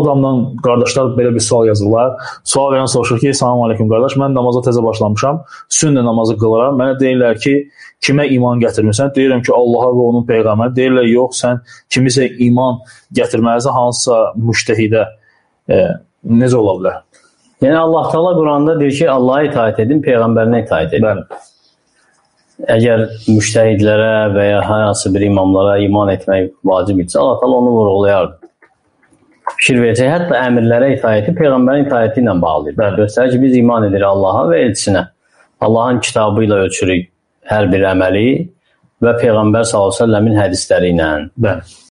adamdan qardaşlar belə bir sual yazırlar. Sual verən soruşur ki, salam aleyküm qardaş, mən namaza təzə başlamışam, sünnə namazı qılıram. Mənə deyirlər ki, kimə iman gətirmirsən? Deyirəm ki, Allaha və onun peyğəmbər. Deyirlər, yox, sən kimisə iman gətirməlisən, hansısa müştəhidə. Necə ola bilər? Yəni Allah Teala Quranda deyir ki, Allah'a itaat edin, peyğəmbərinə itaat edin. Bəli. Əgər müştəhidlərə və ya hər hansı bir imamlara iman etmək vacib etsə, Allah Teala onu vurğulayardı. Fikir verəcək, hətta əmirlərə itaəti peyğəmbərin itaəti ilə bağlıdır. Göstərir ki, biz iman edirik Allaha və elçisinə. Allahın kitabı ilə ölçürük hər bir əməli və peyğəmbər s.ə.v-in hədisləri ilə. Bəli.